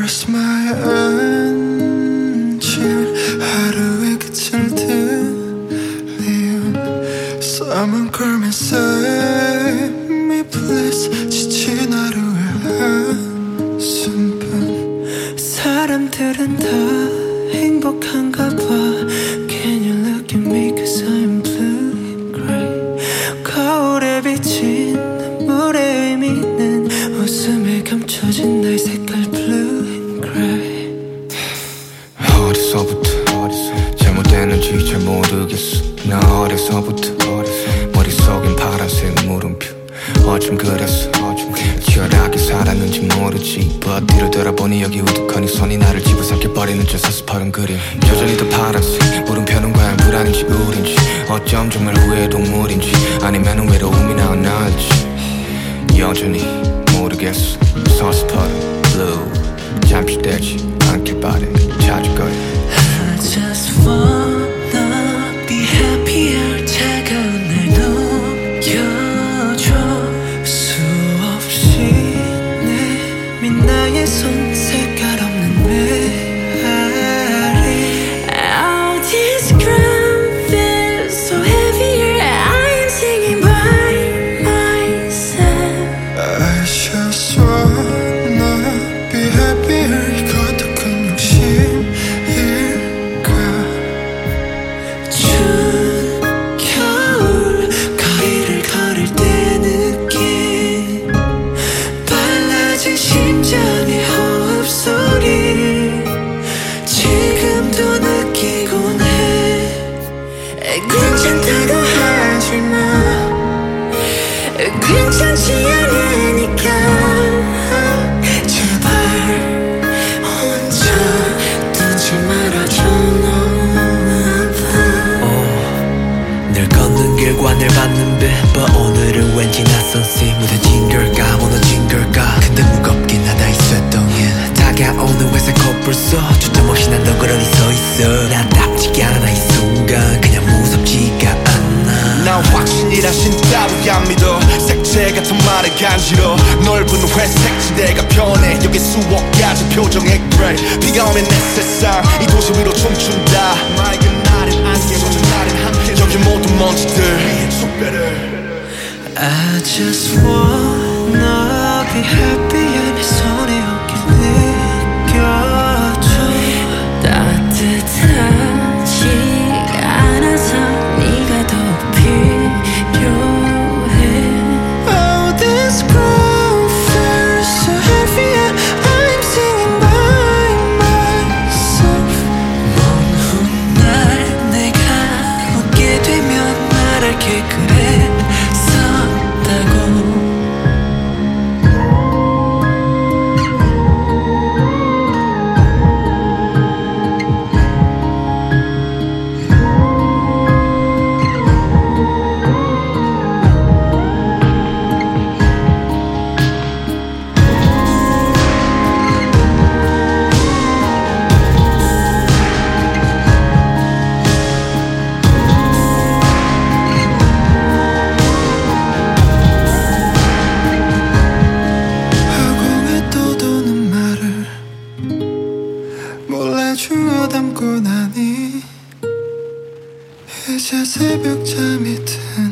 Where's my engine? 하루의 끝을 들리운 Someone call me, save me please. 지친 하루의 한숨뿐. 사람들은 다 행복한가 봐. Can you look at me cause I'm blue and gray. 거울에 비친 물의 의미 있는 웃음에 감춰진 나의 색깔 blue and gray. 어디서부터 잘못됐는지 잘 모르겠어. 나 어려서부터 머릿속엔 파란색 물음표. 어쩜 그랬어 치열하게 살았는지 모르지. But 뒤를 돌아보니 여기 우두커니 손이 나를 집어삼켜버리는 저 서스퍼른 그림. 여전히 더 파란색 물음표는 과연 불안인지 우린지. 어쩜 정말 후회의 동물인지 아니면 외로움이나 나을지. 여전히 모르겠어. 서스퍼른 blue 잠시되지 않길 바래. 찾을 거야. I just wanna be happier. 차가운 날 녹여줘. 수없이 내민 나의 손 색깔 없는 메아리. All this ground feels so heavier. I'm singing by myself. I just wanna be happier. 이것도 큰 욕심일까. 추운 겨울 거리를 걸을 때 느낀 빨라진 심장의 호흡소리 지금도 느끼곤 해. 괜찮다고 하지마. 괜찮지 않으니까. 제발 혼자 두지 말아줘. 너무 아파. 늘 걷는 길과 늘 받는 빛 But 오늘은 왠지 낯선 씨. 무뎌진 걸까 무너진 걸까. 근데 무겁긴 하다 이 쇳덩이엔. 다가오는 회색 코뿔 속 주점 없이 난 덩그러니 서있어. 나답지가 않아 이 순간 그냥 무섭지가 않아. 난 확신이라 신 따위 안 믿어. 색채 같은 말에 간지러. 넓은 회색 지대가 변해. 여기 수억 가지 표정의 그레이. 비가 오면 내 세상 이 도시 위로 춤춘다. 맑은 날엔 안개 젖은 날엔 함께. 여기 모든 먼지들 숙배를. I just wanna be happy. 내 손에 어깨 느껴줘. 따뜻하지 않아서 네가 더 필요해. Oh, this ground feels so heavy. I'm singing by myself. 먼 훗날 내가 웃게 되면 말할게. 그랬었다고. 몰래 주워 담고 나니 이제 새벽 잠이 든